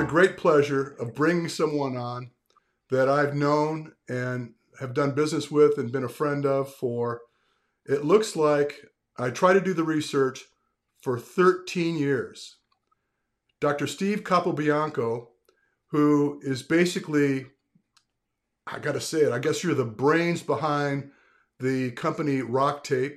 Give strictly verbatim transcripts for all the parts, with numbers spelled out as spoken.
great pleasure of bringing someone on that I've known and have done business with and been a friend of for, it looks like, I try to do the research, for thirteen years. Doctor Steve Capobianco, who is basically, I got to say it, I guess you're the brains behind the company Rock Tape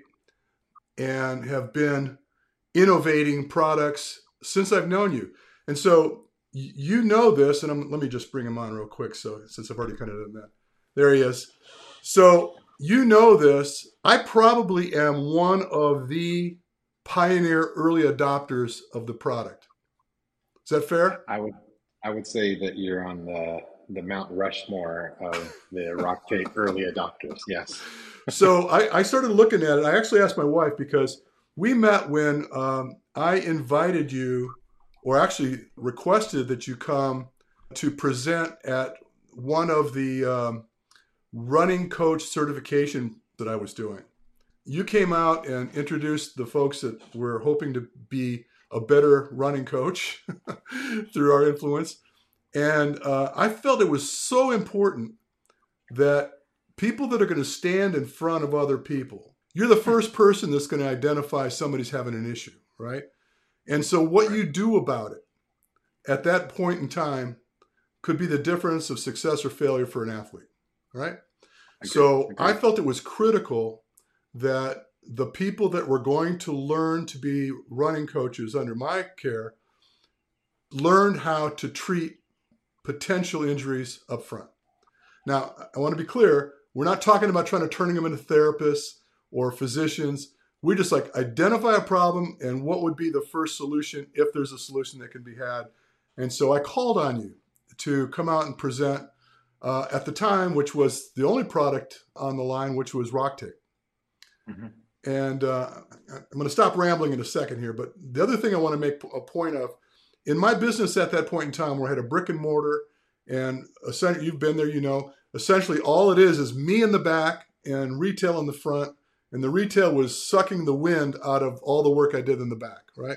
and have been innovating products since I've known you. And so you know this, and I'm, let me just bring him on real quick. So since I've already kind of done that, there he is. So you know this. I probably am one of the pioneer early adopters of the product. Is that fair? I would I would say that you're on the the Mount Rushmore of the Rock Tape early adopters. Yes. So I, I started looking at it. I actually asked my wife because we met when um, I invited you, or actually requested that you come to present at one of the um, running coach certification that I was doing. You came out and introduced the folks that were hoping to be a better running coach through our influence. And uh, I felt it was so important that people that are going to stand in front of other people, you're the first person that's going to identify somebody's having an issue, right? And so what you do about it at that point in time could be the difference of success or failure for an athlete, right? Agreed. So Agreed. I felt it was critical that the people that were going to learn to be running coaches under my care learned how to treat potential injuries up front. Now, I want to be clear, we're not talking about trying to turn them into therapists or physicians. We just like identify a problem and what would be the first solution if there's a solution that can be had. And so I called on you to come out and present uh, at the time, which was the only product on the line, which was Rock Tape. Mm-hmm. And uh, I'm going to stop rambling in a second here. But the other thing I want to make a point of, in my business at that point in time where I had a brick and mortar, and essentially, you've been there, you know, essentially all it is is me in the back and retail in the front. And the retail was sucking the wind out of all the work I did in the back, right?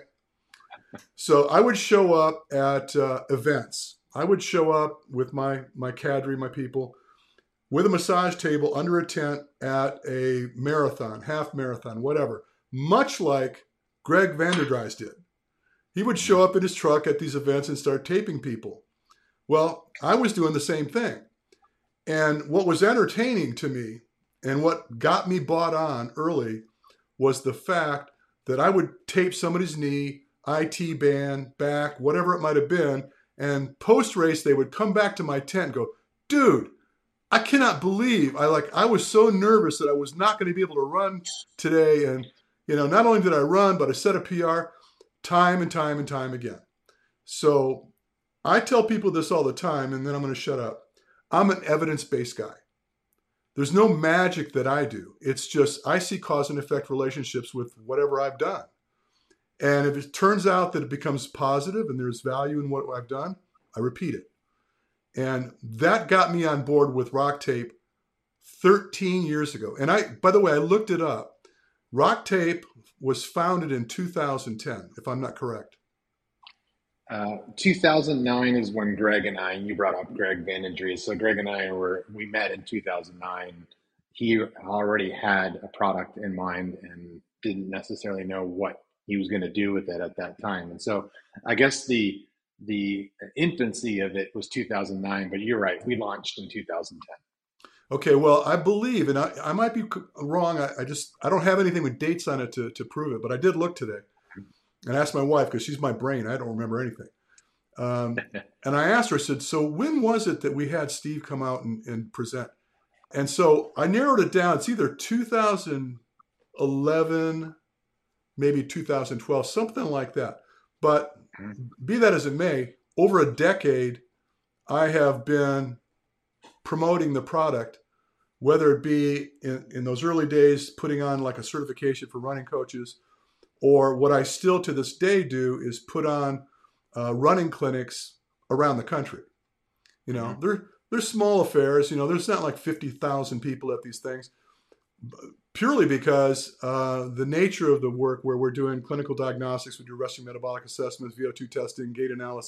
So I would show up at uh, events. I would show up with my, my cadre, my people, with a massage table under a tent at a marathon, half marathon, whatever, much like Greg Vanderdries did. He would show up in his truck at these events and start taping people. Well, I was doing the same thing. And what was entertaining to me and what got me bought on early was the fact that I would tape somebody's knee, I T band, back, whatever it might have been, and post-race they would come back to my tent and go, dude, I cannot believe I like I was so nervous that I was not going to be able to run today. And, you know, not only did I run, but I set a P R time and time and time again. So I tell people this all the time, and then I'm going to shut up. I'm an evidence-based guy. There's no magic that I do. It's just I see cause and effect relationships with whatever I've done. And if it turns out that it becomes positive and there's value in what I've done, I repeat it. And that got me on board with Rock Tape thirteen years ago. And I, by the way, I looked it up. Rock Tape was founded in two thousand ten, if I'm not correct. Uh, two thousand nine is when Greg and I, and you brought up Greg Vanderdries. So Greg and I were, we met in two thousand nine. He already had a product in mind and didn't necessarily know what he was going to do with it at that time. And so I guess the, the infancy of it was two thousand nine, but you're right. We launched in two thousand ten. Okay. Well, I believe, and I, I might be wrong. I, I just, I don't have anything with dates on it to, to prove it, but I did look today. And I asked my wife, because she's my brain. I don't remember anything. Um, and I asked her, I said, so when was it that we had Steve come out and, and present? And so I narrowed it down. It's either two thousand eleven, maybe two thousand twelve, something like that. But be that as it may, over a decade, I have been promoting the product, whether it be in, in those early days, putting on like a certification for running coaches, or what I still to this day do is put on uh, running clinics around the country. You know, mm-hmm. they're they're small affairs. You know, there's not like fifty thousand people at these things, purely because uh, the nature of the work where we're doing clinical diagnostics, we do resting metabolic assessments, V O two testing, gait analysis.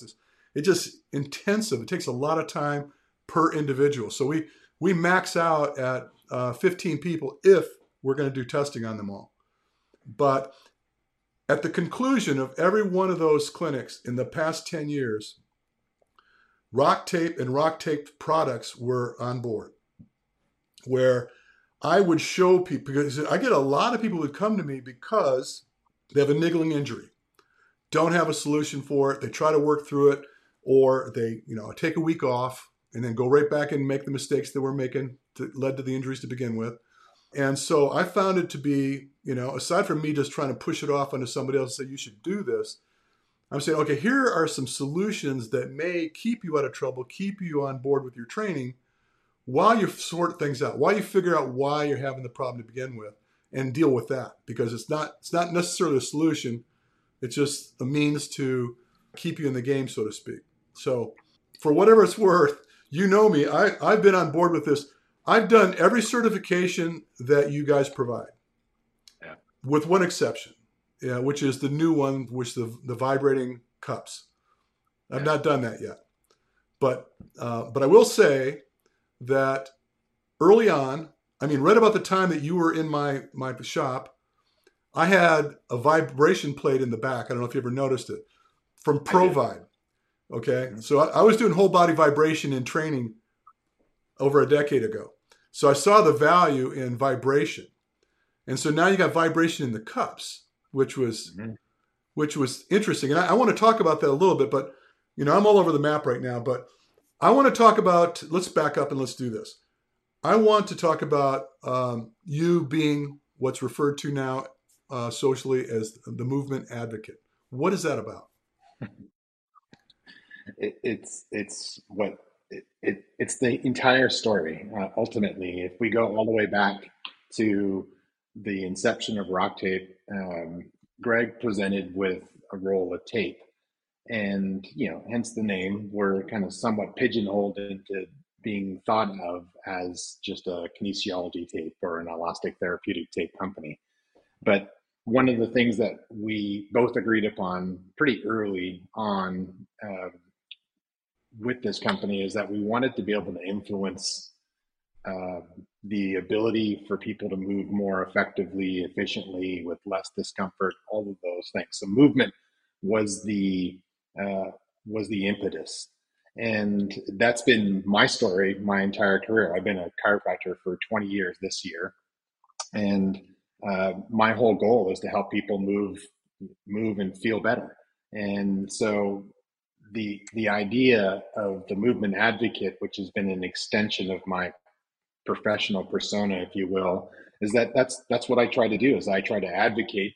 it just intensive. It takes a lot of time per individual. So we, we max out at uh, fifteen people if we're going to do testing on them all. But at the conclusion of every one of those clinics in the past ten years, Rock Tape and Rock Tape products were on board, where I would show people, because I get a lot of people who come to me because they have a niggling injury, don't have a solution for it. They try to work through it, or they, you know, take a week off and then go right back and make the mistakes that we're making that led to the injuries to begin with. And so I found it to be, you know, aside from me just trying to push it off onto somebody else and say, you should do this, I'm saying, okay, here are some solutions that may keep you out of trouble, keep you on board with your training while you sort things out, while you figure out why you're having the problem to begin with, and deal with that. Because it's not it's not necessarily a solution. It's just a means to keep you in the game, so to speak. So for whatever it's worth, you know me, I, I've been on board with this. I've done every certification that you guys provide, yeah. with one exception, yeah, which is the new one, which the the vibrating cups. I've yeah. not done that yet. But uh, but I will say that early on, I mean, right about the time that you were in my, my shop, I had a vibration plate in the back. I don't know if you ever noticed it, from ProVibe. Okay. So I, I was doing whole body vibration in training over a decade ago. So I saw the value in vibration. And so now you got vibration in the cups, which was, mm-hmm. which was interesting. And I, I want to talk about that a little bit, but you know, I'm all over the map right now, but I want to talk about, let's back up and let's do this. I want to talk about um, you being what's referred to now uh, socially as the movement advocate. What is that about? It, it's it's what it, it it's the entire story. Uh, ultimately, if we go all the way back to the inception of Rock Tape, um, Greg presented with a roll of tape. And, you know, hence the name, we're kind of somewhat pigeonholed into being thought of as just a kinesiology tape or an elastic therapeutic tape company. But one of the things that we both agreed upon pretty early on uh, with this company is that we wanted to be able to influence uh, the ability for people to move more effectively, efficiently, with less discomfort, all of those things. So movement was the Uh, was the impetus. And that's been my story my entire career. I've been a chiropractor for twenty years this year. And uh, my whole goal is to help people move, move and feel better. And so the, the idea of the movement advocate, which has been an extension of my professional persona, if you will, is that that's, that's what I try to do is I try to advocate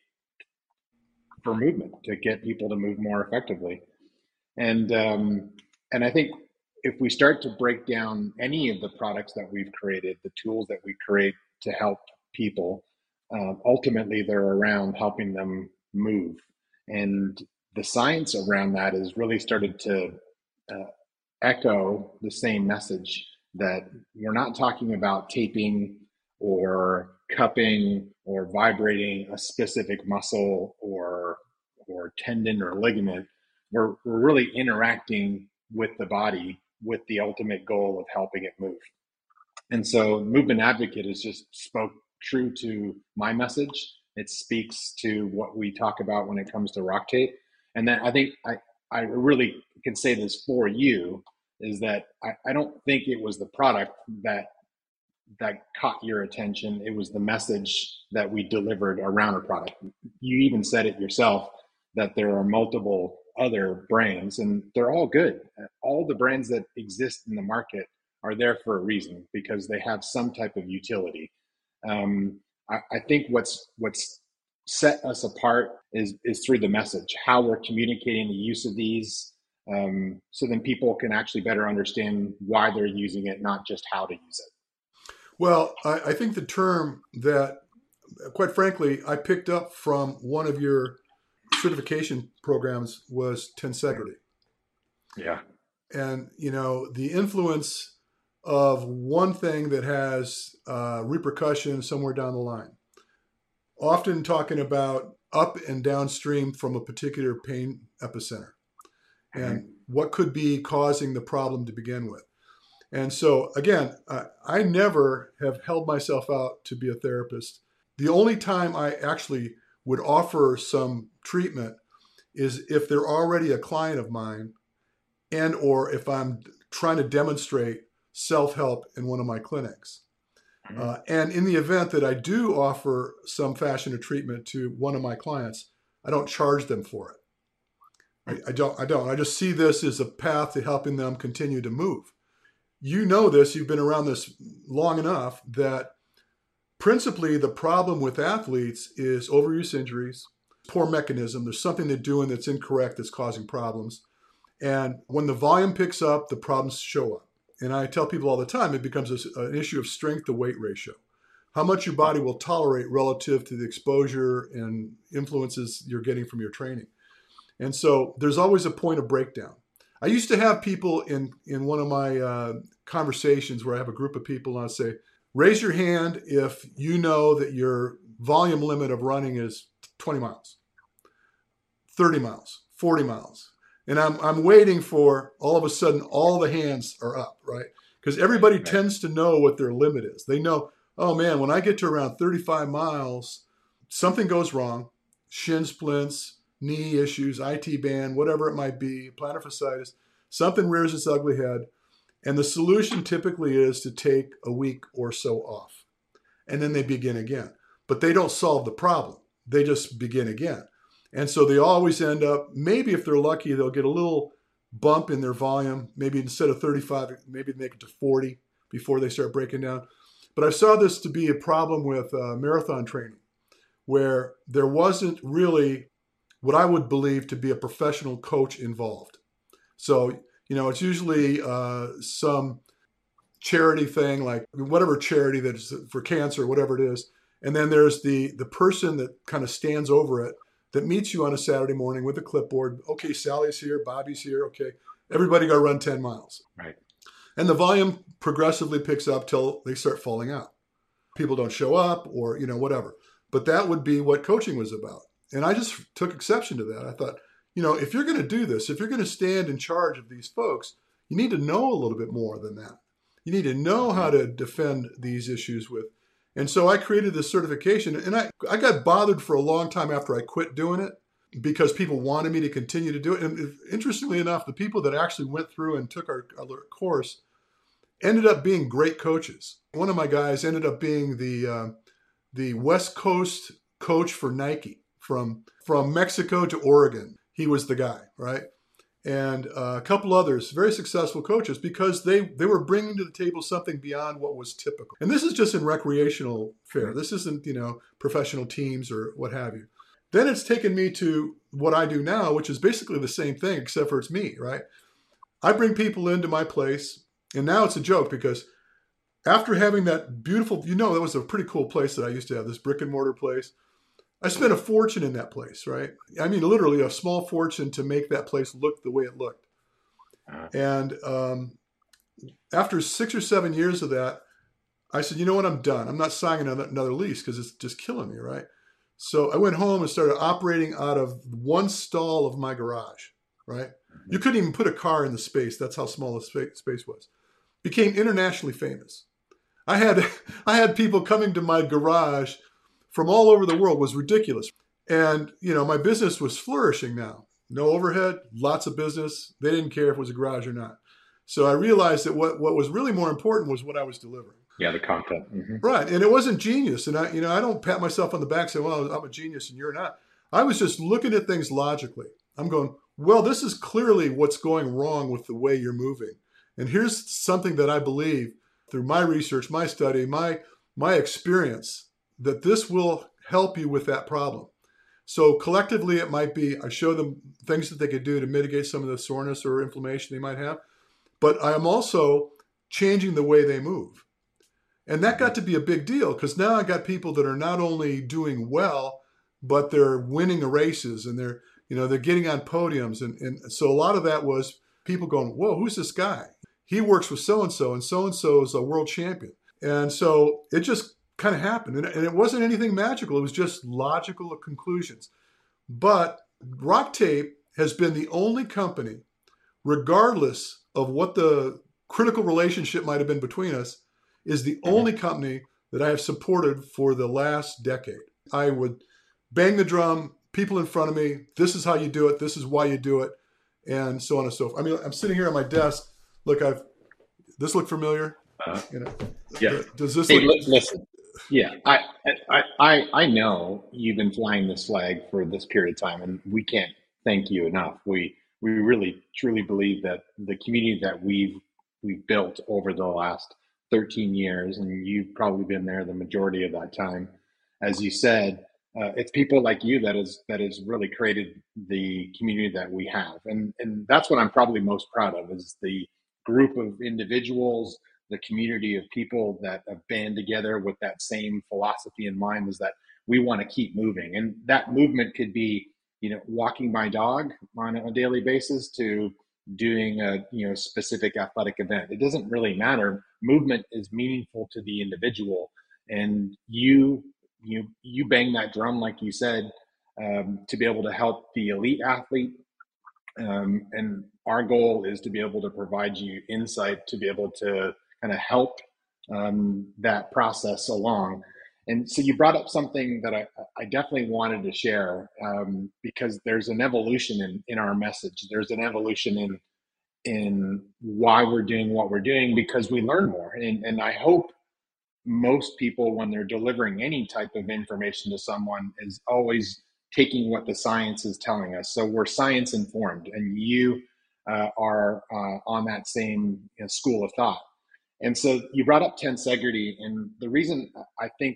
for movement to get people to move more effectively. And um, and I think if we start to break down any of the products that we've created, the tools that we create to help people, uh, ultimately they're around helping them move. And the science around that has really started to uh, echo the same message, that we're not talking about taping or cupping or vibrating a specific muscle or or tendon or ligament. We're, we're really interacting with the body with the ultimate goal of helping it move. And so Movement Advocate is just spoke true to my message. It speaks to what we talk about when it comes to Rock Tape. And then I think I, I really can say this for you, is that I, I don't think it was the product that that caught your attention. It was the message that we delivered around a product. You even said it yourself, that there are multiple other brands and they're all good. All the brands that exist in the market are there for a reason, because they have some type of utility. Um, I, I think what's what's set us apart is is through the message, how we're communicating the use of these, um, so then people can actually better understand why they're using it, not just how to use it. Well, I, I think the term that, quite frankly, I picked up from one of your certification programs was tensegrity. Yeah. And, you know, the influence of one thing that has uh, repercussions somewhere down the line. Often talking about up and downstream from a particular pain epicenter. and what could be causing the problem to begin with. And so, again, I, I never have held myself out to be a therapist. The only time I actually would offer some treatment is if they're already a client of mine, and or if I'm trying to demonstrate self-help in one of my clinics. Mm-hmm. Uh, and in the event that I do offer some fashion of treatment to one of my clients, I don't charge them for it. I, I don't. I don't. I just see this as a path to helping them continue to move. You know this. You've been around this long enough that principally the problem with athletes is overuse injuries, poor mechanism. There's something they're doing that's incorrect that's causing problems. And when the volume picks up, the problems show up. And I tell people all the time, it becomes a, an issue of strength to weight ratio. How much your body will tolerate relative to the exposure and influences you're getting from your training. And so there's always a point of breakdown. I used to have people in, in one of my uh, conversations where I have a group of people and I'll say, raise your hand if you know that your volume limit of running is twenty miles, thirty miles, forty miles. And I'm I'm waiting for all of a sudden all the hands are up, right? Because everybody right. tends to know what their limit is. They know, oh man, when I get to around thirty-five miles, something goes wrong, shin splints, knee issues, I T band, whatever it might be, plantar fasciitis, something rears its ugly head. And the solution typically is to take a week or so off. And then they begin again. But they don't solve the problem. They just begin again. And so they always end up, maybe if they're lucky, they'll get a little bump in their volume. Maybe instead of thirty-five, maybe make it to forty before they start breaking down. But I saw this to be a problem with uh, marathon training, where there wasn't really what I would believe to be a professional coach involved. So, you know, it's usually uh, some charity thing, like whatever charity that's for cancer, whatever it is. And then there's the the person that kind of stands over it, that meets you on a Saturday morning with a clipboard. Okay, Sally's here, Bobby's here. Okay, everybody got to run ten miles. Right. And the volume progressively picks up till they start falling out. People don't show up or, you know, whatever. But that would be what coaching was about. And I just took exception to that. I thought, you know, if you're going to do this, if you're going to stand in charge of these folks, you need to know a little bit more than that. You need to know how to defend these issues with. And so I created this certification, and I, I got bothered for a long time after I quit doing it because people wanted me to continue to do it. And interestingly enough, the people that actually went through and took our, our course ended up being great coaches. One of my guys ended up being the uh, the West Coast coach for Nike from, from Mexico to Oregon. He was the guy, right? And uh, a couple others, very successful coaches, because they, they were bringing to the table something beyond what was typical. And this is just in recreational fare. This isn't, you know, professional teams or what have you. Then it's taken me to what I do now, which is basically the same thing, except for it's me, right? I bring people into my place, and now it's a joke because after having that beautiful, you know, that was a pretty cool place that I used to have, this brick and mortar place. I spent a fortune in that place, right? I mean, literally a small fortune to make that place look the way it looked. And um, after six or seven years of that, I said, you know what, I'm done. I'm not signing another, another lease because it's just killing me, right? So I went home and started operating out of one stall of my garage, right? You couldn't even put a car in the space. That's how small the space, space was. Became internationally famous. I had I had people coming to my garage from all over the world. Was ridiculous. And, you know, my business was flourishing now. No overhead, lots of business. They didn't care if it was a garage or not. So I realized that what, what was really more important was what I was delivering. Yeah, the content. Mm-hmm. Right. And it wasn't genius. And I, you know, I don't pat myself on the back and say, well, I'm a genius and you're not. I was just looking at things logically. I'm going, well, this is clearly what's going wrong with the way you're moving. And here's something that I believe through my research, my study, my my experience, that this will help you with that problem. So collectively, it might be I show them things that they could do to mitigate some of the soreness or inflammation they might have. But I am also changing the way they move. And that got to be a big deal because now I got people that are not only doing well, but they're winning the races and they're, you know, they're getting on podiums. And, and so a lot of that was people going, whoa, who's this guy? He works with so-and-so and so-and-so is a world champion. And so it just kind of happened. And, and it wasn't anything magical. It was just logical conclusions. But Rock Tape has been the only company regardless of what the critical relationship might have been between us, is the Mm-hmm. only company that I have supported for the last decade. I would bang the drum, people in front of me, this is how you do it, this is why you do it, and so on and so forth. I mean, I'm sitting here on my desk. Look, I've this look familiar? Uh, You know, yeah. the, does this Hey, look? li- listen. Yeah, I, I, I, I know you've been flying this flag for this period of time, and we can't thank you enough. We, we really truly believe that the community that we've we've built over the last thirteen years, and you've probably been there the majority of that time, as you said, uh, it's people like you that is that has really created the community that we have, and and that's what I'm probably most proud of is the group of individuals, the community of people that have band together with that same philosophy in mind, is that we want to keep moving. And that movement could be, you know, walking my dog on a daily basis to doing a, you know, specific athletic event. It doesn't really matter. Movement is meaningful to the individual. And you, you, you bang that drum, like you said, um, to be able to help the elite athlete, um, and our goal is to be able to provide you insight to be able to kind of help um, that process along. And so you brought up something that I, I definitely wanted to share, um, because there's an evolution in, in our message. There's an evolution in in why we're doing what we're doing because we learn more. And, and I hope most people, when they're delivering any type of information to someone, is always taking what the science is telling us. So we're science informed, and you uh, are uh, on that same, you know, school of thought. And so you brought up tensegrity, and the reason I think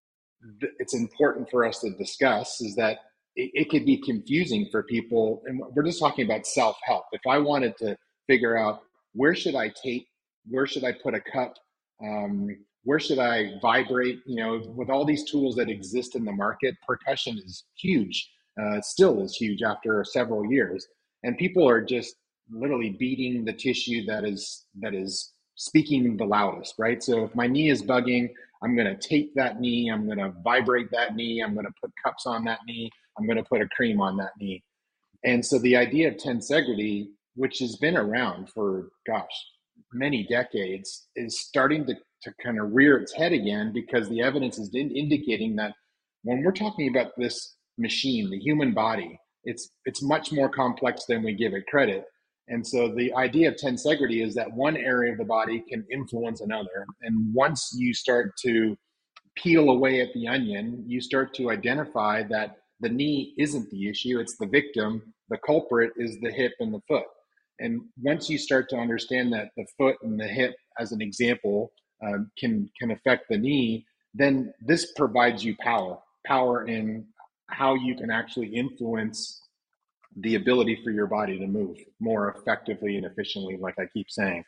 th- it's important for us to discuss is that it, it could be confusing for people. And we're just talking about self help. If I wanted to figure out where should I take, where should I put a cup, um, where should I vibrate? You know, with all these tools that exist in the market, percussion is huge. Uh, it still is huge after several years, and people are just literally beating the tissue that is that is speaking the loudest, right? So if my knee is bugging, I'm going to tape that knee. I'm going to vibrate that knee. I'm going to put cups on that knee. I'm going to put a cream on that knee. And so the idea of tensegrity, which has been around for, gosh, many decades, is starting to, to kind of rear its head again because the evidence is in, indicating that when we're talking about this machine, the human body, it's it's much more complex than we give it credit. And so the idea of tensegrity is that one area of the body can influence another. And once you start to peel away at the onion, you start to identify that the knee isn't the issue, it's the victim. The culprit is the hip and the foot. And once you start to understand that the foot and the hip, as an example, um, can can affect the knee, then this provides you power, power in how you can actually influence the ability for your body to move more effectively and efficiently, like I keep saying.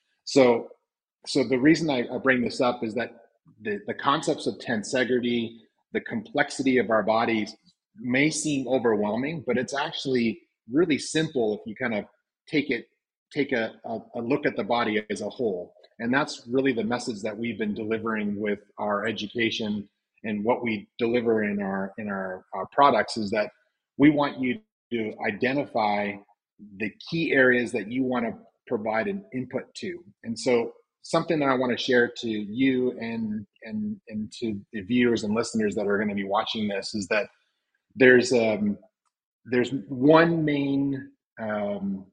So, so the reason I, I bring this up is that the, the concepts of tensegrity, the complexity of our bodies may seem overwhelming, but it's actually really simple if you kind of take it, take a, a, a look at the body as a whole. And that's really the message that we've been delivering with our education and what we deliver in our in our, our products is that we want you to identify the key areas that you want to provide an input to. And so something that I want to share to you and and and to the viewers and listeners that are going to be watching this is that there's um, there's one main um,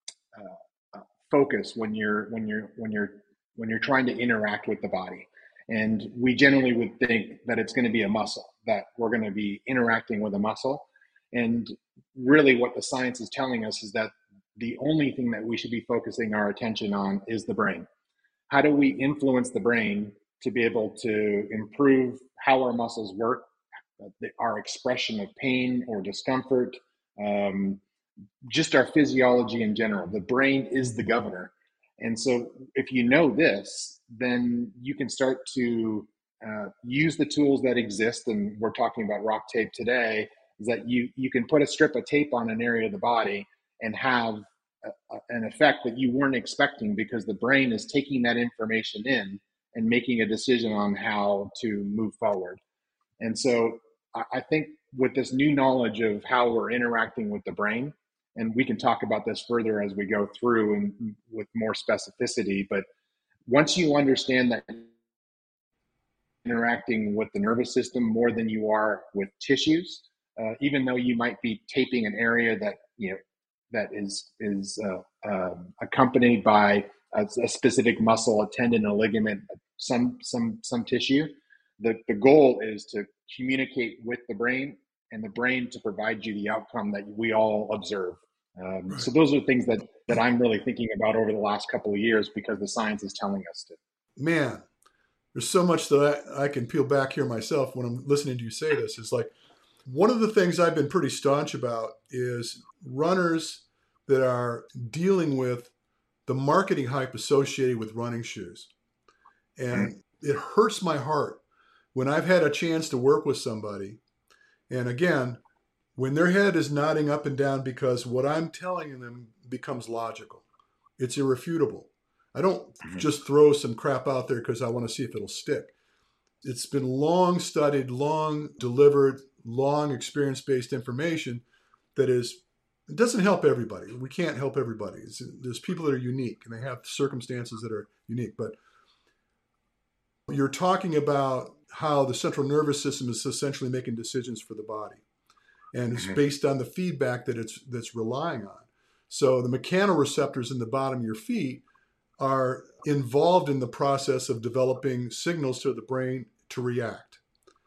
uh, focus when you're when you're when you're when you're trying to interact with the body. And we generally would think that it's going to be a muscle, that we're going to be interacting with a muscle. And really what the science is telling us is that the only thing that we should be focusing our attention on is the brain. How do we influence the brain to be able to improve how our muscles work, our expression of pain or discomfort, um, just our physiology in general? The brain is the governor. And so if you know this, then you can start to uh, use the tools that exist. And we're talking about rock tape today, is that you, you can put a strip of tape on an area of the body and have a, a, an effect that you weren't expecting because the brain is taking that information in and making a decision on how to move forward. And so I, I think with this new knowledge of how we're interacting with the brain and we can talk about this further as we go through and with more specificity. But once you understand that interacting with the nervous system more than you are with tissues, uh, even though you might be taping an area that you know that is is uh, uh, accompanied by a, a specific muscle, a tendon, a ligament, some some some tissue. The the goal is to communicate with the brain, and the brain to provide you the outcome that we all observe. Um, Right. so those are things that that I'm really thinking about over the last couple of years because the science is telling us to. Man, there's so much that I, I can peel back here myself when I'm listening to you say this. It's like one of the things I've been pretty staunch about is runners that are dealing with the marketing hype associated with running shoes. And it hurts my heart when I've had a chance to work with somebody. And again, when their head is nodding up and down because what I'm telling them becomes logical, it's irrefutable. I don't just throw some crap out there because I want to see if it'll stick. It's been long studied, long delivered, long experience-based information that is, it doesn't help everybody. We can't help everybody. It's, there's people that are unique and they have circumstances that are unique. But you're talking about how the central nervous system is essentially making decisions for the body. And it's based on the feedback that it's that's relying on. So the mechanoreceptors in the bottom of your feet are involved in the process of developing signals to the brain to react,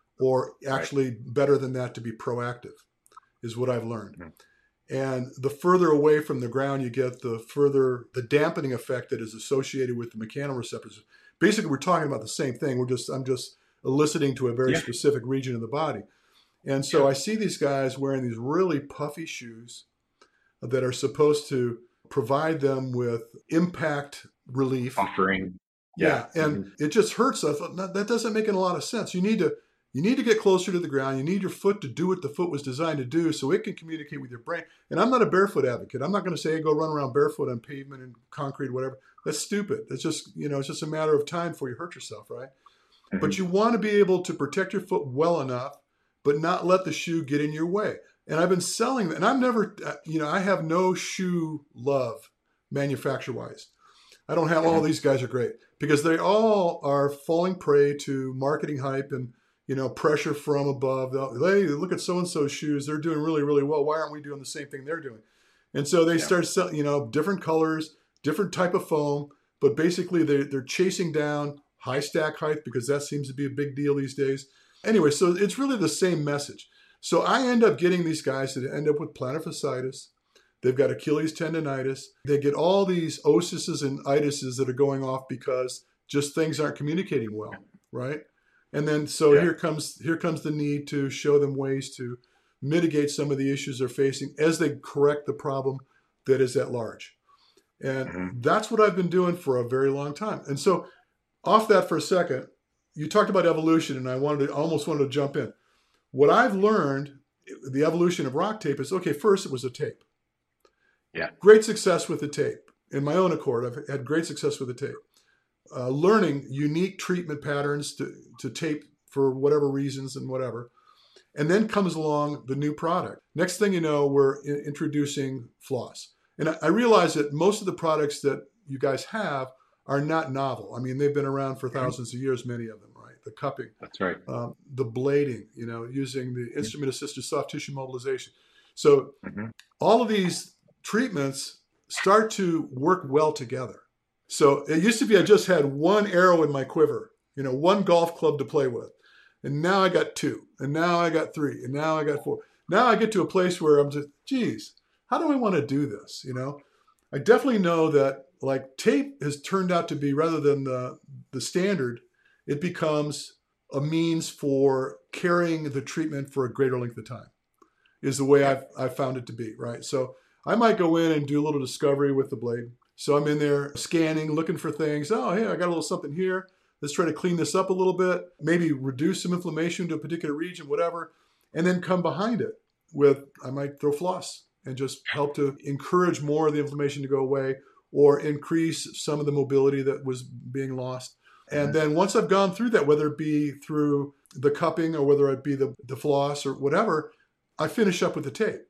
or actually right. better than that, to be proactive, is what I've learned. Mm-hmm. And the further away from the ground you get, the further the dampening effect that is associated with the mechanoreceptors. Basically, we're talking about the same thing. We're just I'm just eliciting to a very yeah. specific region of the body. And so yeah. I see these guys wearing these really puffy shoes that are supposed to provide them with impact relief. Offering. Yeah. yeah. And mm-hmm. it just hurts. I thought, that doesn't make a lot of sense. You need to you need to get closer to the ground. You need your foot to do what the foot was designed to do so it can communicate with your brain. And I'm not a barefoot advocate. I'm not going to say, hey, go run around barefoot on pavement and concrete, whatever. That's stupid. It's just, you know, it's just a matter of time before you hurt yourself, right? Mm-hmm. But you want to be able to protect your foot well enough, but not let the shoe get in your way. And I've been selling that. And I've never, you know, I have no shoe love manufacturer-wise. I don't have all these guys are great because they all are falling prey to marketing hype and, you know, pressure from above. Hey, look at so-and-so's shoes. They're doing really, really well. Why aren't we doing the same thing they're doing? And so they yeah. start selling, you know, different colors, different type of foam, but basically they're, they're chasing down high stack height because that seems to be a big deal these days. Anyway, so it's really the same message. So I end up getting these guys that end up with plantar fasciitis. They've got Achilles tendonitis. They get all these osises and itises that are going off because just things aren't communicating well, right? And then so yeah. here comes here comes the need to show them ways to mitigate some of the issues they're facing as they correct the problem that is at large. And mm-hmm. that's what I've been doing for a very long time. And so off that for a second, you talked about evolution, and I wanted to almost wanted to jump in. What I've learned, the evolution of rock tape is, okay, first it was a tape. Yeah. Great success with the tape. In my own accord, I've had great success with the tape. Uh, learning unique treatment patterns to, to tape for whatever reasons and whatever. And then comes along the new product. Next thing you know, we're in- introducing floss. And I, I realize that most of the products that you guys have are not novel. I mean, they've been around for thousands of years, many of them, right? The cupping. That's right. Um, the blading, you know, using the instrument-assisted soft tissue mobilization. So mm-hmm. all of these treatments start to work well together. So it used to be I just had one arrow in my quiver, you know, one golf club to play with. And now I got two. And now I got three. And now I got four. Now I get to a place where I'm just, geez, how do I want to do this? You know, I definitely know that like tape has turned out to be, rather than the, the standard, it becomes a means for carrying the treatment for a greater length of time, is the way I've, I've found it to be, right? So I might go in and do a little discovery with the blade. So I'm in there scanning, looking for things. Oh, hey, I got a little something here. Let's try to clean this up a little bit, maybe reduce some inflammation to a particular region, whatever, and then come behind it with, I might throw floss and just help to encourage more of the inflammation to go away or increase some of the mobility that was being lost. And then once I've gone through that, whether it be through the cupping or whether it be the, the floss or whatever, I finish up with the tape.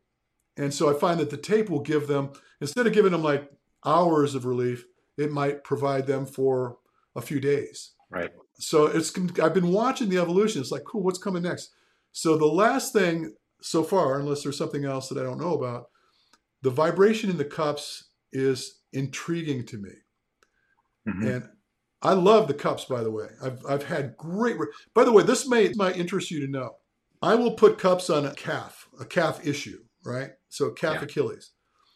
And so I find that the tape will give them, instead of giving them like hours of relief, it might provide them for a few days. Right. So it's I've been watching the evolution. It's like, cool, what's coming next? So the last thing so far, unless there's something else that I don't know about, the vibration in the cups is intriguing to me. Mm-hmm. And I love the cups, by the way. I've I've had great. Re- by the way, this may might interest you to know. I will put cups on a calf, a calf issue, right? So calf yeah. Achilles.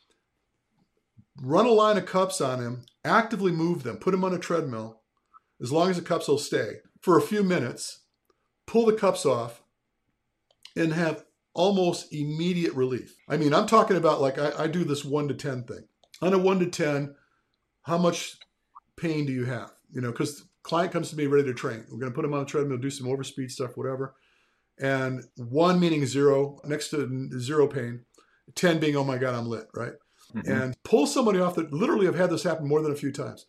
Run a line of cups on him, actively move them, put him on a treadmill, as long as the cups will stay, for a few minutes, pull the cups off, and have almost immediate relief. I mean, I'm talking about like I, I do this one to ten thing. On a one to ten, how much pain do you have? You know, because the client comes to me ready to train. We're going to put him on a treadmill, do some overspeed stuff, whatever. And one meaning zero, next to zero pain, ten being, oh my God, I'm lit, right? Mm-hmm. And pull somebody off that literally have had this happen more than a few times.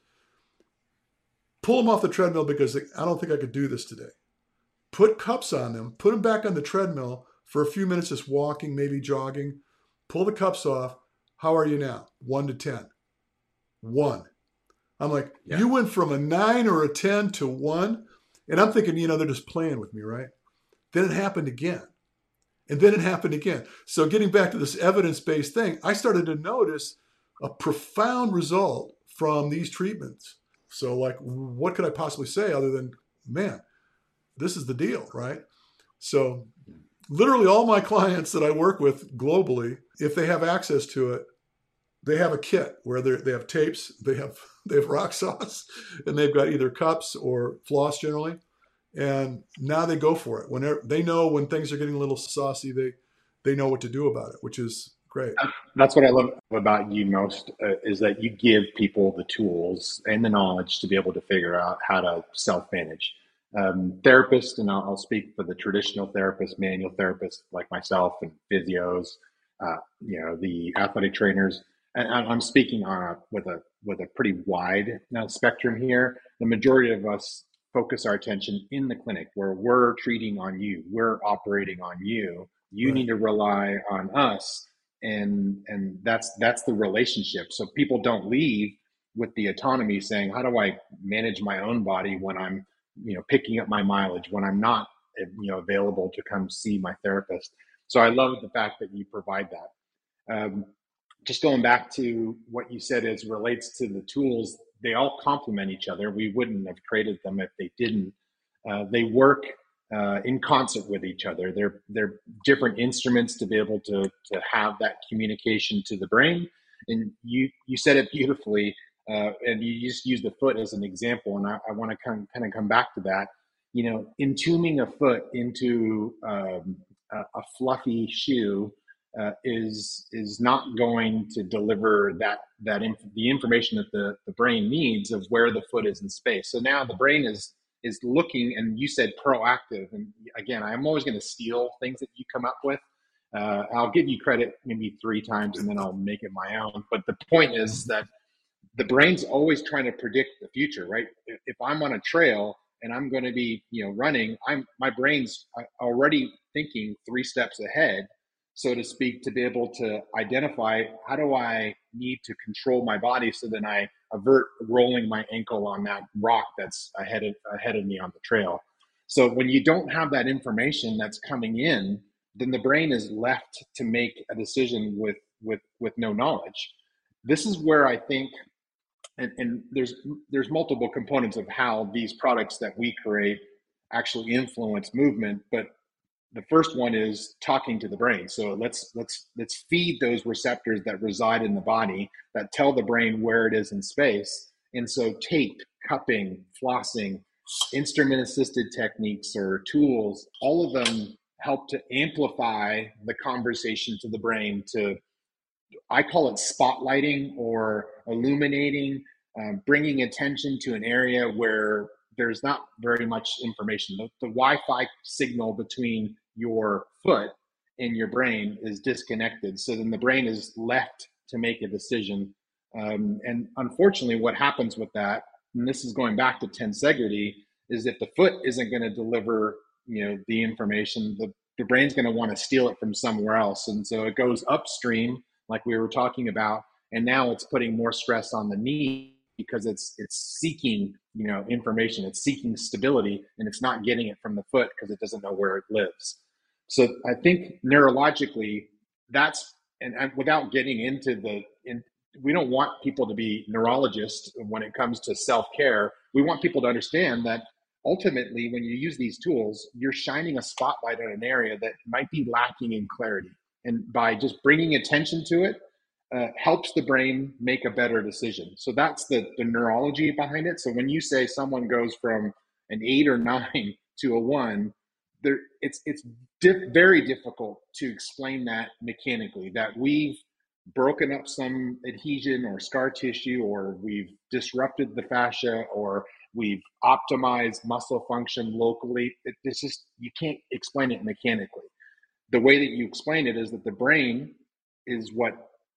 Pull them off the treadmill because I don't think I could do this today. Put cups on them, put them back on the treadmill for a few minutes, just walking, maybe jogging. Pull the cups off. How are you now? One to ten. One. I'm like, yeah. You went from a nine or a ten to one. And I'm thinking, you know, they're just playing with me, right? Then it happened again. And then it happened again. So getting back to this evidence-based thing, I started to notice a profound result from these treatments. So like, what could I possibly say other than, man, this is the deal, right? So literally all my clients that I work with globally, if they have access to it, they have a kit where they have tapes, they have they have rock sauce, and they've got either cups or floss generally. And now they go for it. Whenever they know when things are getting a little saucy, they they know what to do about it, which is great. That's what I love about you most, uh, is that you give people the tools and the knowledge to be able to figure out how to self-manage. Um, therapists, and I'll, I'll speak for the traditional therapists, manual therapists like myself, and physios, uh, you know, the athletic trainers. And I'm speaking on a, with a with a pretty wide uh, spectrum here. The majority of us focus our attention in the clinic where we're treating on you, we're operating on you. You right. need to rely on us, and and that's that's the relationship. So people don't leave with the autonomy saying, how do I manage my own body when I'm, you know, picking up my mileage, when I'm not, you know, available to come see my therapist. So I love the fact that you provide that. Um, just going back to what you said as relates to the tools, they all complement each other. We wouldn't have created them if they didn't. Uh, they work uh, in concert with each other. They're they're different instruments to be able to to have that communication to the brain. And you you said it beautifully, uh, and you just use the foot as an example. And I, I want to kind kind of come back to that. You know, entombing a foot into um, a, a fluffy shoe Uh, is is not going to deliver that that inf- the information that the, the brain needs of where the foot is in space. So now the brain is is looking, and you said proactive. And again, I'm always going to steal things that you come up with. Uh, I'll give you credit maybe three times, and then I'll make it my own. But the point is that the brain's always trying to predict the future, right? If, if I'm on a trail and I'm going to be, you know, running, I'm my brain's already thinking three steps ahead, so to speak, to be able to identify how do I need to control my body so then I avert rolling my ankle on that rock that's ahead of, ahead of me on the trail. So when you don't have that information that's coming in, then the brain is left to make a decision with with with no knowledge. This is where I think, and, and there's there's multiple components of how these products that we create actually influence movement, but the first one is talking to the brain. So let's let's let's feed those receptors that reside in the body that tell the brain where it is in space. And so tape, cupping, flossing, instrument-assisted techniques or tools, all of them help to amplify the conversation to the brain to, I call it spotlighting or illuminating, um, bringing attention to an area where there's not very much information. The, the Wi-Fi signal between your foot and your brain is disconnected. So then the brain is left to make a decision. Um, and unfortunately, what happens with that, and this is going back to tensegrity, is if the foot isn't going to deliver, you know, the information, the, the brain's going to want to steal it from somewhere else. And so it goes upstream, like we were talking about, and now it's putting more stress on the knee because it's it's seeking, you know, information, it's seeking stability, and it's not getting it from the foot because it doesn't know where it lives. So I think neurologically, that's, and without getting into the, in, we don't want people to be neurologists when it comes to self-care. We want people to understand that ultimately, when you use these tools, you're shining a spotlight on an area that might be lacking in clarity. And by just bringing attention to it, uh, helps the brain make a better decision. So that's the, the neurology behind it. So when you say someone goes from an eight or nine to a one, there, it's it's diff- very difficult to explain that mechanically, that we've broken up some adhesion or scar tissue, or we've disrupted the fascia, or we've optimized muscle function locally. It, it's just, you can't explain it mechanically. The way that you explain it is that the brain is what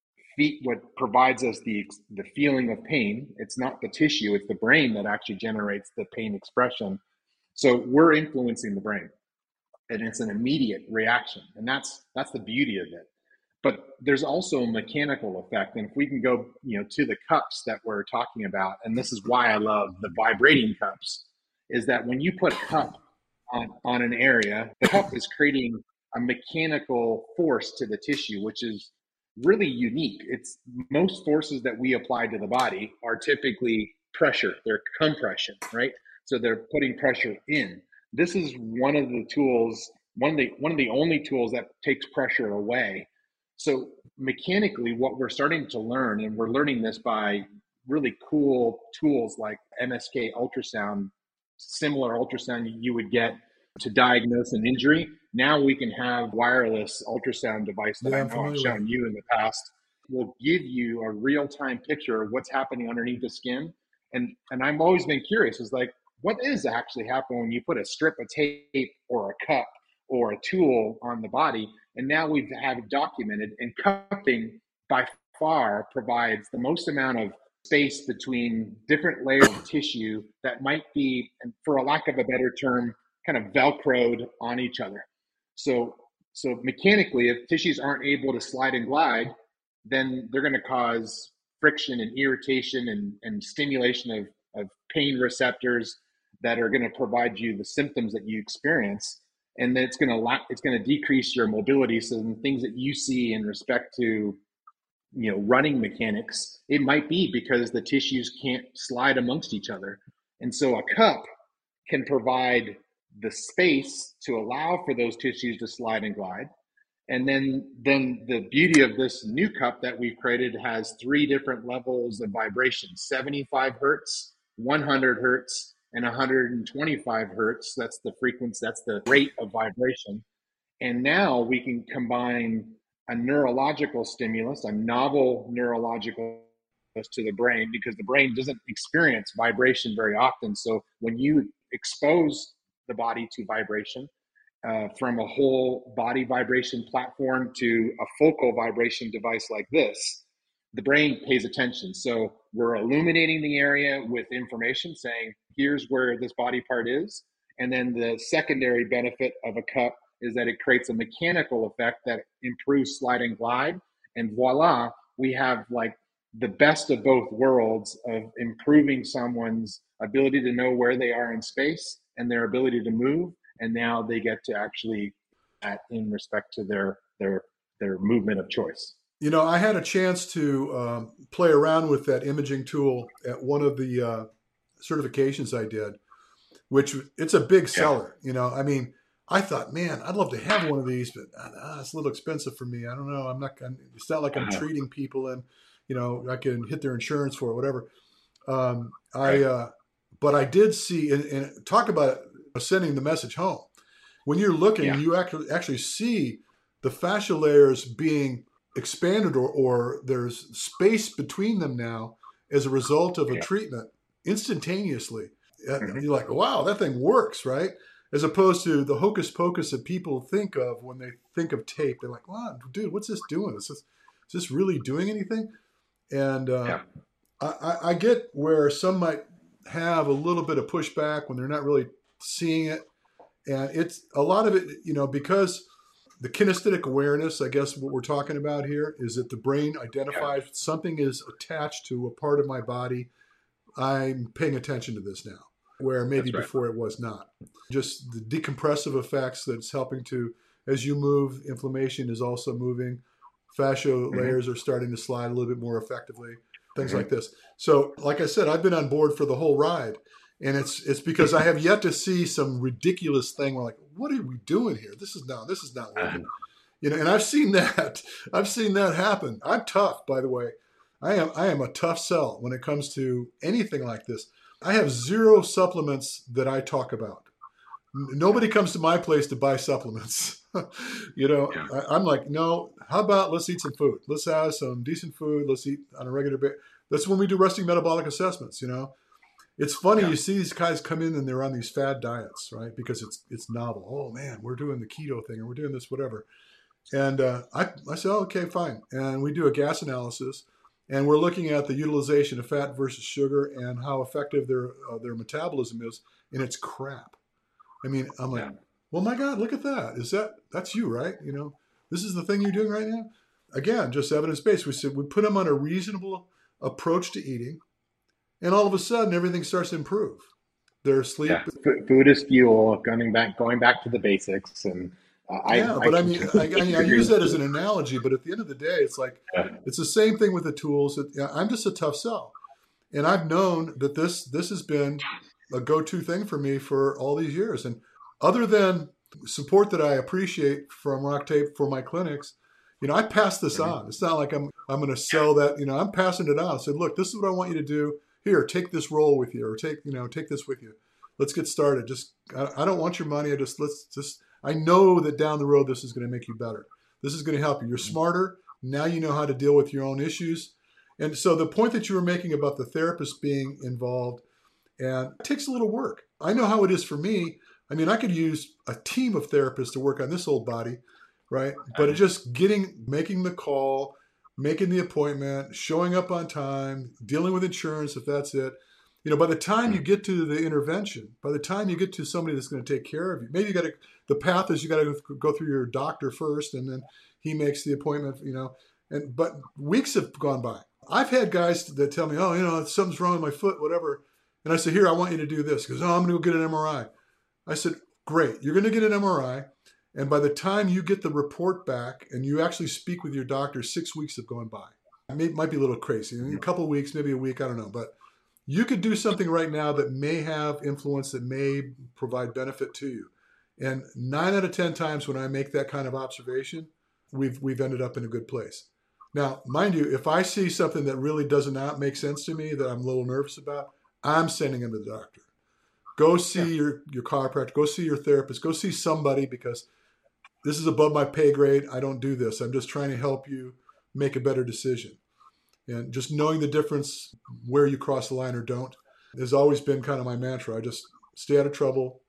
fe- what provides us the the feeling of pain. It's not the tissue, it's the brain that actually generates the pain expression. So we're influencing the brain, and it's an immediate reaction, and that's that's the beauty of it. But there's also a mechanical effect, and if we can go, you know, to the cups that we're talking about, and this is why I love the vibrating cups, is that when you put a cup on, on an area, the cup is creating a mechanical force to the tissue, which is really unique. It's, most forces that we apply to the body are typically pressure, they're compression, right? So they're putting pressure in. This is one of the tools, one of the one of the only tools that takes pressure away. So mechanically, what we're starting to learn, and we're learning this by really cool tools like M S K ultrasound, similar ultrasound you would get to diagnose an injury. Now we can have wireless ultrasound device that Yeah, I I'm know I've familiar with shown it. you in the past, will give you a real-time picture of what's happening underneath the skin. And and I've always been curious, is like, what is actually happening when you put a strip of tape or a cup or a tool on the body? And now we have it documented, and cupping by far provides the most amount of space between different layers of tissue that might be, and for a lack of a better term, kind of velcroed on each other. So, so mechanically, if tissues aren't able to slide and glide, then they're going to cause friction and irritation and, and stimulation of, of pain receptors that are going to provide you the symptoms that you experience. And then it's going to la- it's going to decrease your mobility. So the things that you see in respect to, you know, running mechanics, it might be because the tissues can't slide amongst each other. And so a cup can provide the space to allow for those tissues to slide and glide. And then, then the beauty of this new cup that we've created has three different levels of vibration: seventy-five hertz, one hundred hertz, and one hundred twenty-five hertz. That's the frequency, that's the rate of vibration. And now we can combine a neurological stimulus, a novel neurological to the brain, because the brain doesn't experience vibration very often. So when you expose the body to vibration, uh, from a whole body vibration platform to a focal vibration device like this, the brain pays attention. So we're illuminating the area with information saying, here's where this body part is. And then the secondary benefit of a cup is that it creates a mechanical effect that improves slide and glide. And voila, we have like the best of both worlds of improving someone's ability to know where they are in space and their ability to move. And now they get to actually act in respect to their their their movement of choice. You know, I had a chance to um, play around with that imaging tool at one of the uh, certifications I did, which it's a big Yeah. seller. You know, I mean, I thought, man, I'd love to have one of these, but uh, it's a little expensive for me. I don't know. I'm not. I'm, it's not like I'm Uh-huh. treating people, and you know, I can hit their insurance for it, whatever. Um, I, Right. uh, but I did see, and, and talk about sending the message home. When you're looking, Yeah. you actually actually see the fascia layers being expanded, or, or there's space between them now as a result of a Yeah. treatment instantaneously. Uh, Mm-hmm. You're like, wow, that thing works, right? As opposed to the hocus pocus that people think of when they think of tape. They're like, wow, dude, what's this doing? Is this, is this really doing anything? And uh, Yeah. I, I get where some might have a little bit of pushback when they're not really seeing it. And it's a lot of it, you know, because the kinesthetic awareness, I guess what we're talking about here is that the brain Yeah, identifies something is attached to a part of my body. I'm paying attention to this now, where maybe that's right. before it was not. Just the decompressive effects that's helping to, as you move, inflammation is also moving. Fascial Hmm. layers are starting to slide a little bit more effectively, things like Hmm. this. So, like I said, I've been on board for the whole ride. And it's it's because I have yet to see some ridiculous thing where like, what are we doing here? This is not this is not working. Um, You know, and I've seen that. I've seen that happen. I'm tough, by the way. I am I am a tough sell when it comes to anything like this. I have zero supplements that I talk about. Nobody comes to my place to buy supplements. you know, yeah, I, I'm like, no. How about let's eat some food? Let's have some decent food. Let's eat on a regular basis. That's when we do resting metabolic assessments. You know, it's funny yeah, you see these guys come in and they're on these fad diets, right? Because it's it's novel. Oh man, we're doing the keto thing or we're doing this whatever. And uh, I, I said, oh, okay, fine. And we do a gas analysis, and we're looking at the utilization of fat versus sugar and how effective their uh, their metabolism is, and it's crap. I mean, I'm like, yeah. well, my God, look at that. Is that that's you, right? You know, this is the thing you're doing right now. Again, just evidence based. We said we put them on a reasonable approach to eating, and all of a sudden, everything starts to improve. Their Yeah, sleep. F- food is fuel. Going back, going back to the basics, and uh, I Yeah, I but I mean, I, I, completely mean, I agree use that with as you. an analogy. But at the end of the day, it's like Yeah, it's the same thing with the tools. It, yeah, I'm just a tough sell, and I've known that this this has been a go-to thing for me for all these years. And other than support that I appreciate from Rock Tape for my clinics, you know, I pass this hmm, on. It's not like I'm I'm going to yeah, sell that. You know, I'm passing it on. I said, look, this is what I want you to do. Here, take this roll with you, or take you know, take this with you. Let's get started. Just I, I don't want your money. I just let's just I know that down the road this is going to make you better. This is going to help you. You're hmm, smarter. Now you know how to deal with your own issues. And so the point that you were making about the therapist being involved, and it takes a little work. I know how it is for me. I mean, I could use a team of therapists to work on this old body, right? But it's uh, just getting, making the call, making the appointment, showing up on time, dealing with insurance if that's it. You know, by the time you hmm, get to the intervention, by the time you get to somebody that's going to take care of you, maybe you got to, the path is you got to go through your doctor first and then he makes the appointment, you know, and, but weeks have gone by. I've had guys that tell me, oh, you know, something's wrong with my foot, whatever. And I said, here, I want you to do this. He goes, oh, I'm going to go get an M R I. I I said, great. You're going to get an M R I. And by the time you get the report back and you actually speak with your doctor, six weeks have gone by. It may, might be a little crazy. In a hmm, couple of weeks, maybe a week, I don't know. But you could do something right now that may have influence, that may provide benefit to you. And nine out of ten times when I make that kind of observation, we've we've ended up in a good place. Now, mind you, if I see something that really does not make sense to me, that I'm a little nervous about, I'm sending him to the doctor. Go yeah, see your, your chiropractor, go see your therapist, go see somebody, because this is above my pay grade. I don't do this. I'm just trying to help you make a better decision. And just knowing the difference where you cross the line or don't has always been kind of my mantra. I just stay out of trouble,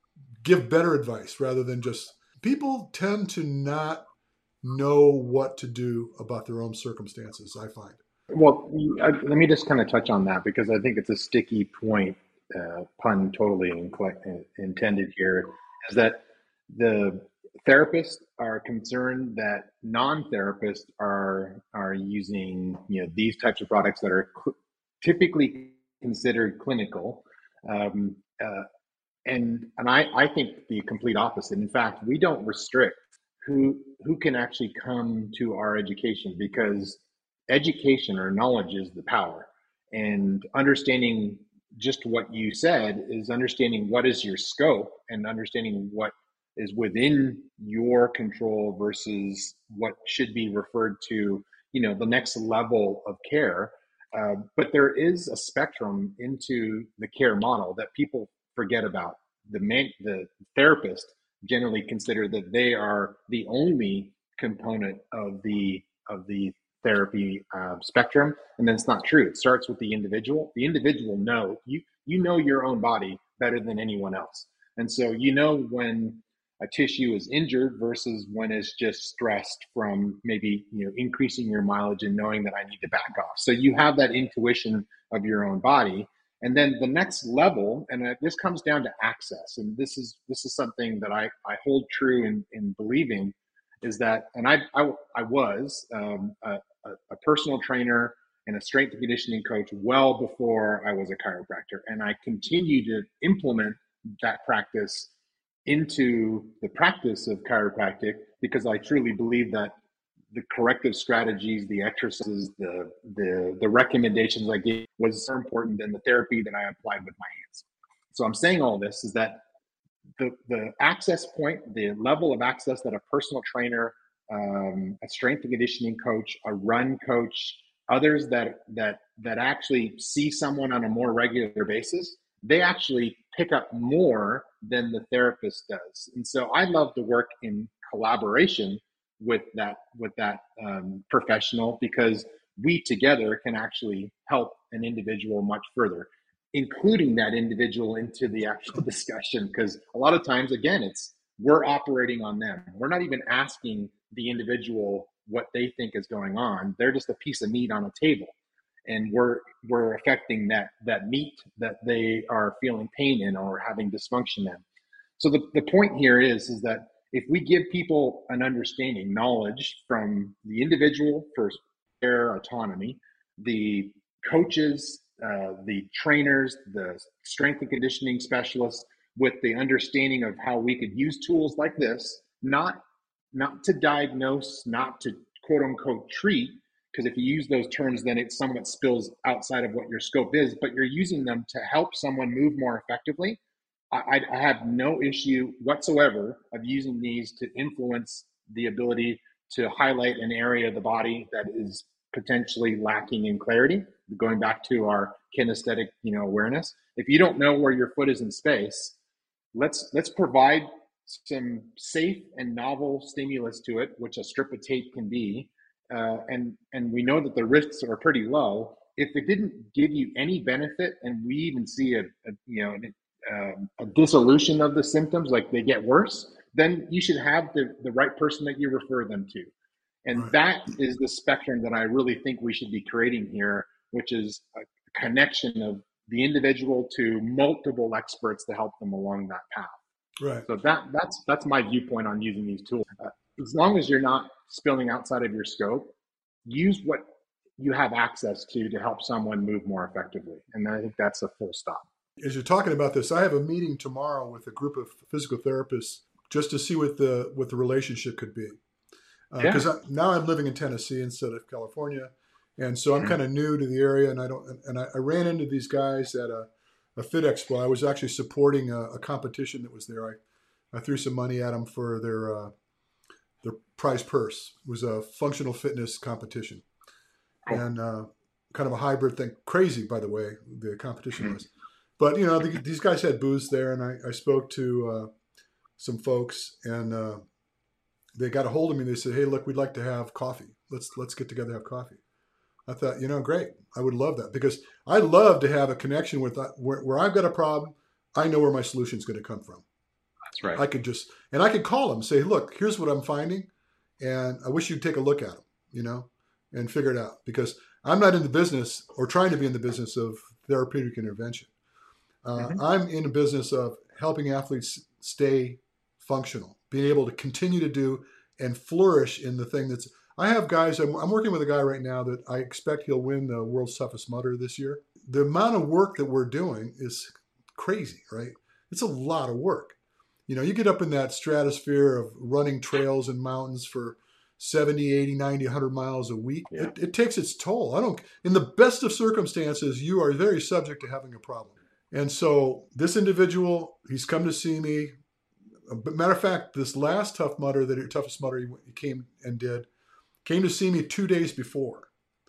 give better advice rather than just, people tend to not know what to do about their own circumstances, I find. well, I, let me just kind of touch on that because I think it's a sticky point, uh, pun totally in, intended here, is that the therapists are concerned that non-therapists are are using you know these types of products that are cl- typically considered clinical, um, uh, and and I, I think the complete opposite. In fact, we don't restrict who who can actually come to our education because education or knowledge is the power. And understanding just what you said is understanding what is your scope and understanding what is within your control versus what should be referred to, you know, the next level of care. Uh, but there is a spectrum into the care model that people forget about. The man, the therapist generally consider that they are the only component of the of the therapy uh, spectrum, and then it's not true. It starts with the individual. The individual know you you know your own body better than anyone else, and so you know when a tissue is injured versus when it's just stressed from maybe you know increasing your mileage and knowing that I need to back off. So you have that intuition of your own body, And then the next level, and uh, this comes down to access, and this is this is something that I, I hold true in, in believing, is that, and I I, I was um, a, a personal trainer and a strength and conditioning coach well before I was a chiropractor, and I continue to implement that practice into the practice of chiropractic because I truly believe that the corrective strategies, the exercises, the the the recommendations I gave was more important than the therapy that I applied with my hands. So I'm saying all this is that the the access point, the level of access that a personal trainer, um, a strength and conditioning coach, a run coach, others that that that actually see someone on a more regular basis, they actually pick up more than the therapist does. And so I love to work in collaboration with that with that um, professional, because we together can actually help an individual much further, including that individual into the actual discussion. Because a lot of times, again, it's we're operating on them. We're not even asking the individual what they think is going on. They're just a piece of meat on a table, and we're we're affecting that that meat that they are feeling pain in or having dysfunction in. So the, the point here is is that if we give people an understanding, knowledge from the individual for their autonomy, the coaches, uh, the trainers, the strength and conditioning specialists, with the understanding of how we could use tools like this, not not to diagnose, not to quote unquote treat, because if you use those terms, then it's somewhat spills outside of what your scope is, but you're using them to help someone move more effectively. I, I have no issue whatsoever of using these to influence the ability to highlight an area of the body that is potentially lacking in clarity. Going back to our kinesthetic, you know, awareness. If you don't know where your foot is in space, let's let's provide some safe and novel stimulus to it, which a strip of tape can be, uh, and and we know that the risks are pretty low. If it didn't give you any benefit, and we even see a, a you know. An, Um, a dissolution of the symptoms, like they get worse, then you should have the, the right person that you refer them to. And Right. that is the spectrum that I really think we should be creating here, which is a connection of the individual to multiple experts to help them along that path. Right. So that that's that's my viewpoint on using these tools. Uh, as long as you're not spilling outside of your scope, use what you have access to to help someone move more effectively. And I think that's a full stop. As you're talking about this, I have a meeting tomorrow with a group of physical therapists just to see what the what the relationship could be. Because uh, yeah. now I'm living in Tennessee instead of California, and so I'm mm-hmm. kind of new to the area. And I don't. And I, I ran into these guys at a, a Fit Expo. I was actually supporting a, a competition that was there. I, I threw some money at them for their uh, their prize purse. It was a functional fitness competition, oh. and uh, kind of a hybrid thing. Crazy, by the way, the competition mm-hmm. was. But, you know, the, these guys had booths there, and I, I spoke to uh, some folks, and uh, they got a hold of me. They said, hey, look, we'd like to have coffee. Let's let's get together and have coffee. I thought, you know, great. I would love that, because I love to have a connection with uh, where, where I've got a problem. I know where my solution is going to come from. That's right. I could just, and I could call them and say, look, here's what I'm finding, and I wish you'd take a look at them, you know, and figure it out, because I'm not in the business or trying to be in the business of therapeutic intervention. Uh, mm-hmm. I'm in the business of helping athletes stay functional, being able to continue to do and flourish in the thing that's. I have guys, I'm, I'm working with a guy right now that I expect he'll win the world's toughest mudder this year. The amount of work that we're doing is crazy, right? It's a lot of work. You know, you get up in that stratosphere of running trails and mountains for seventy, eighty, ninety, one hundred miles a week. Yeah. It, it takes its toll. I don't, in the best of circumstances, you are very subject to having a problem. And so this individual, he's come to see me. Matter of fact, this last tough mudder, that toughest mudder he came and did, came to see me two days before.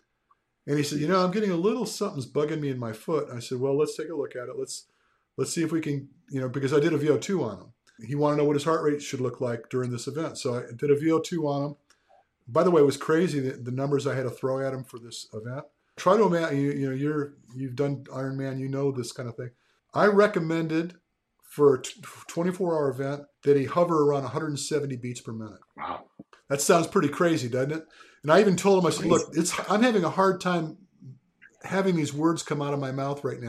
And he said, you know, I'm getting a little something's bugging me in my foot. I said, well, let's take a look at it. Let's let's see if we can, you know, because I did a V O two on him. He wanted to know what his heart rate should look like during this event. So I did a V O two on him. By the way, it was crazy, the, the numbers I had to throw at him for this event. Try to imagine, you, you know, you're, you've done Ironman, you know this kind of thing. I recommended for a twenty-four hour event that he hover around one hundred seventy beats per minute. Wow. That sounds pretty crazy, doesn't it? And I even told him, I said, look, it's, I'm having a hard time having these words come out of my mouth right now.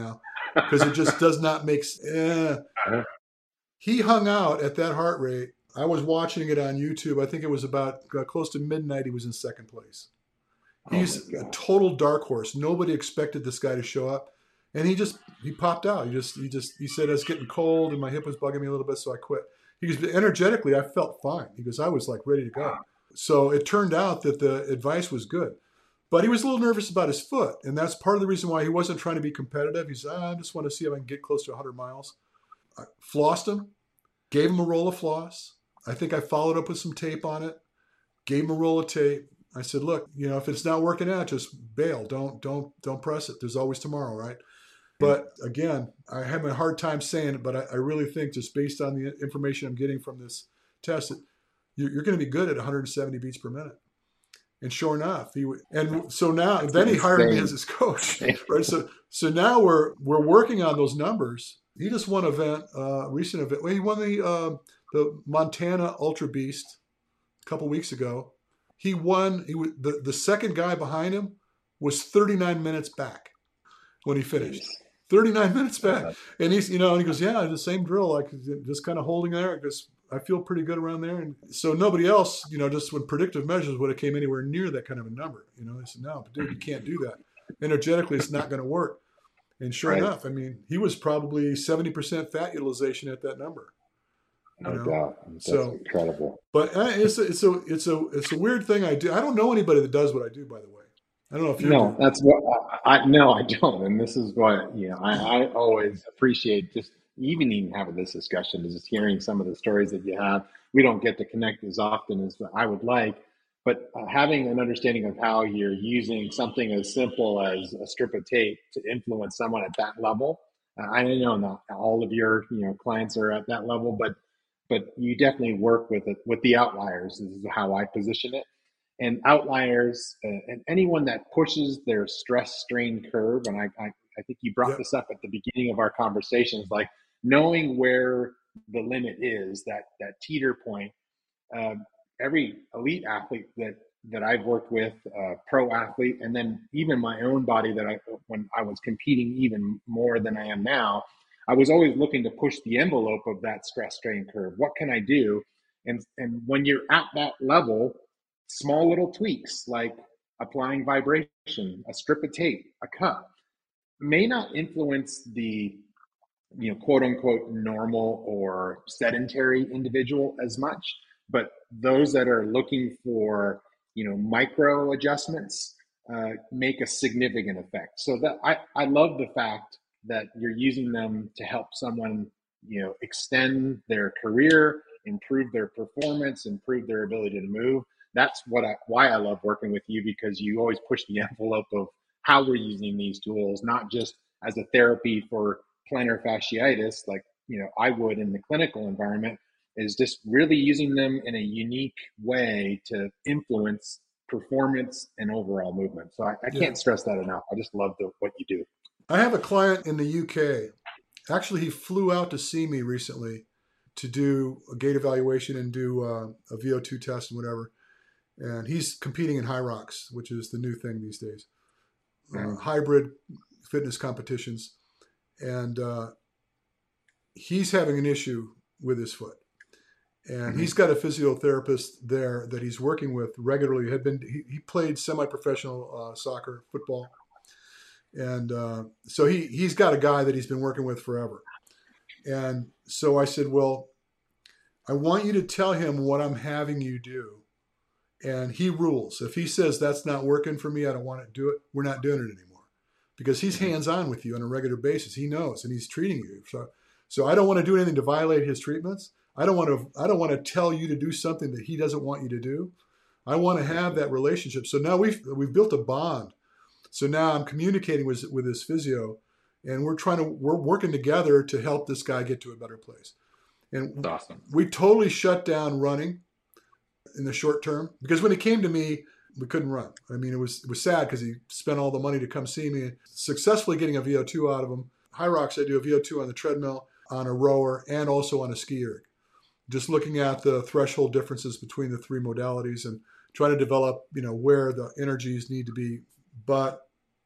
because it just does not make. Eh. Uh-huh. He hung out at that heart rate. I was watching it on YouTube. I think it was about uh, close to midnight. He was in second place. Oh my He's a God. total dark horse. Nobody expected this guy to show up, and he just he popped out. He just he just he said, "It's getting cold and my hip was bugging me a little bit, so I quit." He goes, energetically, I felt fine. He goes, I was like ready to go. So it turned out that the advice was good, but he was a little nervous about his foot, and that's part of the reason why he wasn't trying to be competitive. He said, ah, "I just want to see if I can get close to one hundred miles." I flossed him, gave him a roll of floss. I think I followed up with some tape on it, gave him a roll of tape. I said, look, you know, if it's not working out, just bail. Don't, don't, don't press it. There's always tomorrow, right? But again, I have a hard time saying it, but I, I really think just based on the information I'm getting from this test, that you're, you're going to be good at one hundred seventy beats per minute. And sure enough, he and so now That's then he hired me insane. as his coach, right? So so now we're we're working on those numbers. He just won an event, uh, recent event. Well, he won the uh, the Montana Ultra Beast a couple weeks ago. He won. He was, the the second guy behind him was thirty-nine minutes back when he finished. thirty-nine minutes back, Uh, and he's you know and he goes, yeah, the same drill, like just kind of holding there. Because I feel pretty good around there, and so nobody else, you know, just with predictive measures would have came anywhere near that kind of a number. You know, they said, no, but dude, you can't do that. Energetically, it's not going to work. And sure right. enough, I mean, he was probably seventy percent fat utilization at that number. No You know, doubt. That's so incredible. but uh, it's a, it's a it's a it's a weird thing I do. I don't know anybody that does what I do. By the way, I don't know if you No, do. that's what I, I no, I don't. And this is what, you know, I, I always appreciate just even even having this discussion is just hearing some of the stories that you have. We don't get to connect as often as I would like, but uh, having an understanding of how you're using something as simple as a strip of tape to influence someone at that level. Uh, I know not all of your, you know, clients are at that level, but but you definitely work with it with the outliers. This is how I position it, and outliers uh, and anyone that pushes their stress strain curve. And I, I, I think you brought Yep. this up at the beginning of our conversations, like knowing where the limit is, that that teeter point. Um, every elite athlete that that I've worked with, uh, pro athlete, and then even my own body that I, when I was competing even more than I am now, I was always looking to push the envelope of that stress strain curve. What can I do? And and when you're at that level, small little tweaks like applying vibration, a strip of tape, a cup, may not influence the, you know, quote unquote normal or sedentary individual as much, but those that are looking for, you know, micro adjustments uh, make a significant effect. So that I, I love the fact that you're using them to help someone, you know, extend their career, improve their performance, improve their ability to move. That's what I, why I love working with you, because you always push the envelope of how we're using these tools, not just as a therapy for plantar fasciitis, like, you know, I would in the clinical environment, is just really using them in a unique way to influence performance and overall movement. So I, I Yeah. can't stress that enough. I just love the, what you do. I have a client in the U K. Actually, he flew out to see me recently to do a gait evaluation and do uh, a V O two test and whatever. And he's competing in High Rocks, which is the new thing these days, uh, Mm-hmm. hybrid fitness competitions. And uh, he's having an issue with his foot. And Mm-hmm. he's got a physiotherapist there that he's working with regularly. Had been he, he played semi-professional uh, soccer, football, and uh, so he he's got a guy that he's been working with forever. And so I said, well, I want you to tell him what I'm having you do, and he rules. If he says that's not working for me, I don't want to do it. We're not doing it anymore, because he's Mm-hmm. hands-on with you on a regular basis. He knows, and he's treating you. So so I don't want to do anything to violate his treatments. I don't want to I don't want to tell you to do something that he doesn't want you to do. I want to have that relationship. So now we've we've built a bond. So now I'm communicating with with his physio, and we're trying to we're working together to help this guy get to a better place. And That's awesome. we totally shut down running in the short term, because when he came to me, we couldn't run. I mean, it was it was sad because he spent all the money to come see me, successfully getting a V O two out of him. High Rocks, I do a V O two on the treadmill, on a rower, and also on a ski erg. Just looking at the threshold differences between the three modalities and trying to develop, you know, where the energies need to be. But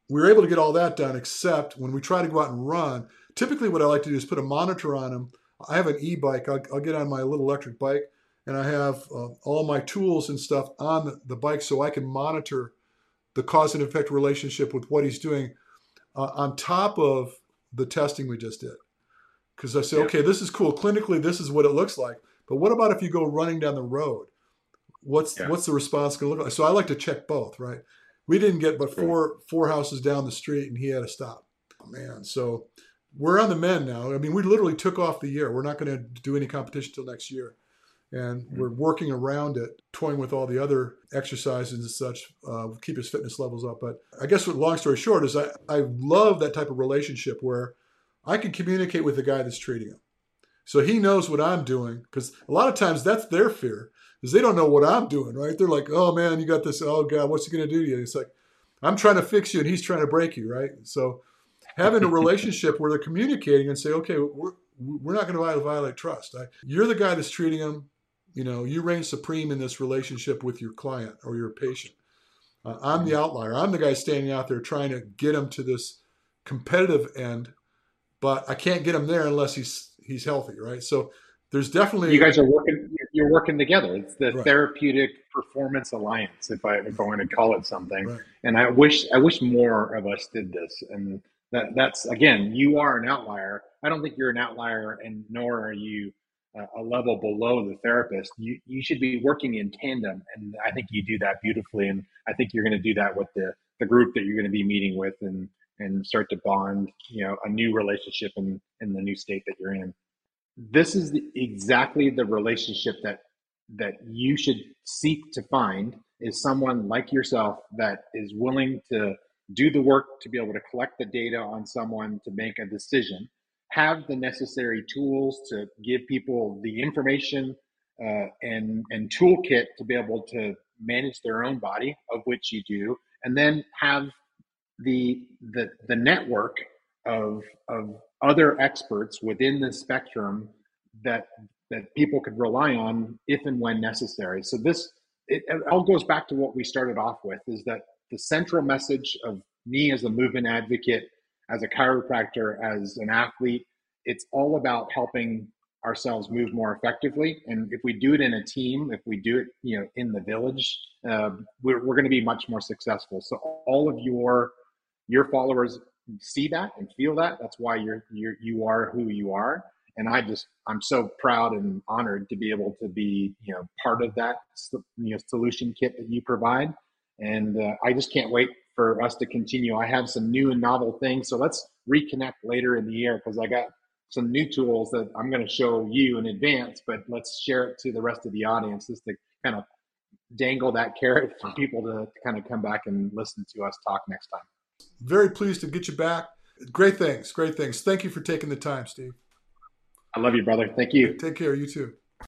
we were able to get all that done, except when we try to go out and run, typically what I like to do is put a monitor on them. I have an e-bike. I'll, I'll get on my little electric bike, and I have uh, all my tools and stuff on the, the bike so I can monitor the cause and effect relationship with what he's doing uh, on top of the testing we just did. Because I say, Yeah. okay, this is cool. Clinically, this is what it looks like. But what about if you go running down the road? What's Yeah. what's the response going to look like? So I like to check both, right? We didn't get but four four houses down the street, and he had to stop. Oh, man, so we're on the mend now. I mean, we literally took off the year. We're not going to do any competition till next year. And mm-hmm. we're working around it, toying with all the other exercises and such, uh, keep his fitness levels up. But I guess what long story short is I, I love that type of relationship where I can communicate with the guy that's treating him. So he knows what I'm doing, because a lot of times that's their fear, is they don't know what I'm doing, right? They're like, oh, man, you got this. Oh, God, what's he going to do to you? It's like, I'm trying to fix you and he's trying to break you, right? So having a relationship where they're communicating and say, okay, we're, we're not going to violate trust. I, you're the guy that's treating him. You know, you reign supreme in this relationship with your client or your patient. Uh, I'm the outlier. I'm the guy standing out there trying to get him to this competitive end, but I can't get him there unless he's he's healthy, right? So there's definitely you guys are working. You're working together. It's the right. Therapeutic Performance Alliance, if I if I want to call it something. Right. And I wish I wish more of us did this. And that that's again, you are an outlier. I don't think you're an outlier, and nor are you a level below the therapist. You you should be working in tandem, and I think you do that beautifully. And I think you're going to do that with the the group that you're going to be meeting with, and and start to bond, you know, a new relationship in in the new state that you're in. This is the, exactly the relationship that that you should seek to find, is someone like yourself that is willing to do the work to be able to collect the data on someone to make a decision, have the necessary tools to give people the information uh, and and toolkit to be able to manage their own body, of which you do, and then have the the the network of of other experts within the spectrum that that people could rely on if and when necessary. So this it, it all goes back to what we started off with, is that the central message of me as a movement advocate, as a chiropractor, as an athlete, it's all about helping ourselves move more effectively. And if we do it in a team, if we do it, you know, in the village, uh, we're, we're going to be much more successful. So all of your your followers see that and feel that. That's why you're you're you are who you are. And I just I'm so proud and honored to be able to be, you know, part of that, you know, solution kit that you provide. And uh, I just can't wait for us to continue. I have some new and novel things. So let's reconnect later in the year, because I got some new tools that I'm going to show you in advance, but let's share it to the rest of the audience, just to kind of dangle that carrot for people to, to kind of come back and listen to us talk next time. Very pleased to get you back. Great things. Great things. Thank you for taking the time, Steve. I love you, brother. Thank you. Take care. You too.